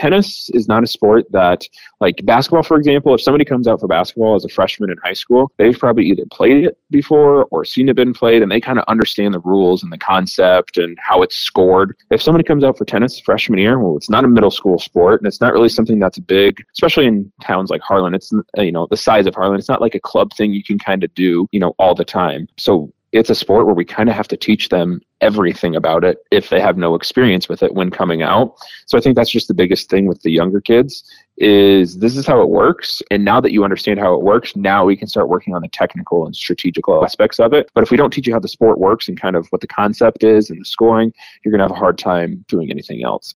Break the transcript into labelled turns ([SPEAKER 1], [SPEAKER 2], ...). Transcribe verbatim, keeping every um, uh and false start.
[SPEAKER 1] tennis is not a sport that, like basketball, for example, if somebody comes out for basketball as a freshman in high school, they've probably either played it before or seen it been played, and they kind of understand the rules and the concept and how it's scored. If somebody comes out for tennis freshman year, well, it's not a middle school sport, and it's not really something that's big, especially in towns like Harlan. It's, you know, the size of Harlan. It's not like a club thing you can kind of do, you know, all the time. So it's a sport where we kind of have to teach them everything about it if they have no experience with it when coming out. So I think that's just the biggest thing with the younger kids is this is how it works. And now that you understand how it works, now we can start working on the technical and strategical aspects of it. But if we don't teach you how the sport works and kind of what the concept is and the scoring, you're going to have a hard time doing anything else.